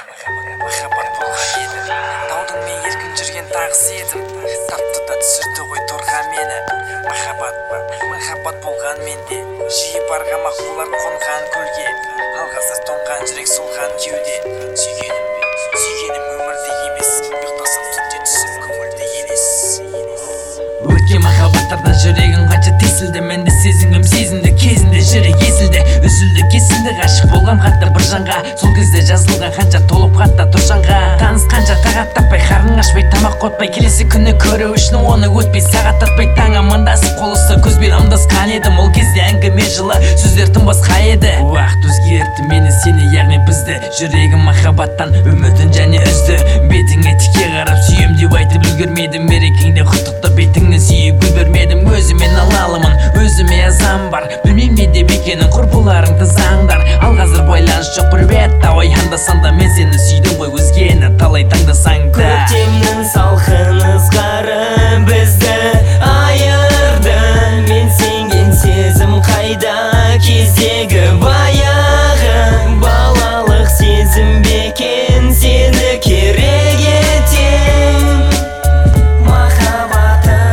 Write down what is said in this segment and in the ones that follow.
Махаббат болған еді, таудың мен еркін жүрген тағыс едім, тапты да түсірді ғой торға мені. Махаббат болған менде, жиі барғамақ болар қонған көлге, алғазар тоңған жүрек солған кеуде. Сүйгенім өмірде емес, ұйықтасам түнде түсім көңілде елес. Өткен махаббаттардан жүрегім қанша тесілді, мен де сезінді кезінде жүрек есілді, үзілді кесілді, ғашық болғам қатты бір жанға. Сол кезде жазылған қанша толып хатта тұржанға, танысқанша тағат таппай, қарның ашпай, тамақ қотпай, келесі күні көру үшін оны өтпей, сағат тартпай, таң амандасып қолысы көзбен амдасқан едім. Ол кезде әңгіме жылы, сөздер тым басқа еді. Уақыт өзгертті мені, сені, яғни бізді. Жүрегім махаббаттан үмітін және үзді. Бетіңе тіке қарап сүйем деп айтып үлгермедім, мерекеңде құттықтап бетіңнен сүйіп гүл бермедім. Өзімен алалымын, өзіме азам бар, білмейм не деп екенін, құрбыларыңды заңдар. Ал қазір байланыс жоқ, бір бет ой анда-санда, мен сені сүйдім ғой, өзгені талай таңдасаң да. Көктемнің салқын ызғары бізді айырды, мен сенген сезім қайда, кездегі баяғы балалық сезім бекен, сені керек етем махаббатым.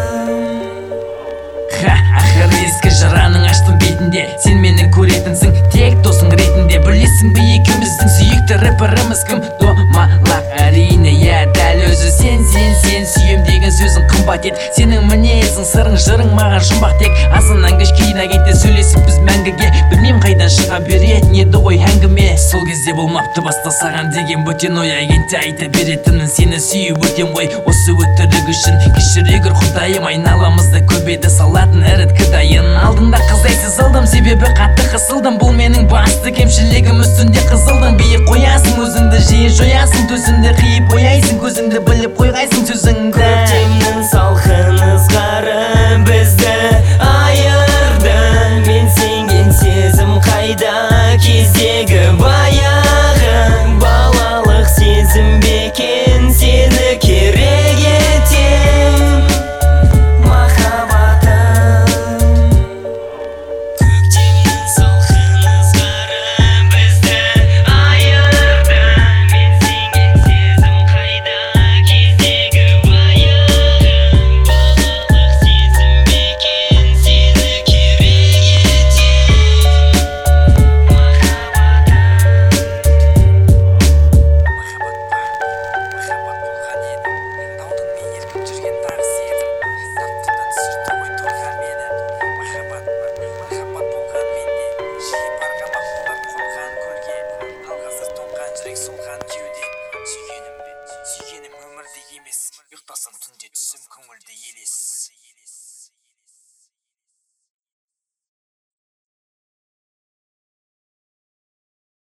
Ақыр ескі жыраның аштым бетінде, сен мені көретінсің тек досың ретінде. Білесің бе екеуміздің сүйікті рэперіміз кім? Домалақ әрине, я дәл өзі сен сүйем деген сөзің қымбат ет. Сенің мінезің, сырың, жырың маған жұмбақ тек. Азынан кеш кейін агентте сөйлесіп біз мәңгіге, білмейм қайдан шыға беретін еді ғой әңгіме. Сол кезде болмапты баста саған деген бөтен ой, агентте айта беретінмін, сені сүйіп өтем ғой. Осы өтірік үшін кешірегір құдайым, айналамызда көбеді салатын іріткі дайын. Алдыңда қызайсыз алдым, себебі қатты қысылдым, бұл менің басты кемшілігім. Үстінде қызылдың, биік қоясың өзіңді, жиі жоясың төсіңді, қиып қояйсың көзіңді, біліп қойғайсың сөзіңді. Көктемнің салқын ызғары бізді айырды, мен сенген сезім қайда, кездегі баяғы балалық сезім бекен, сені керек етем махаббатым. Көктемнің салқын ызғары бізді айырды, мен сенген сезім қайда, кездегі баяғы балалық сезім бекен, сені керек етем махаббатым. Махаббат болған еді, таудың мен еркін жүрген тағыс едім, тапты да түсірді ғой торға мені. Махаббат болған менде, жиі барғамақ болар қонған көлге, алғазар тоңған жүрек солған кеуде. Сүйгенім өмірде емес, ұйықтасам түнде түсім көңілде елес.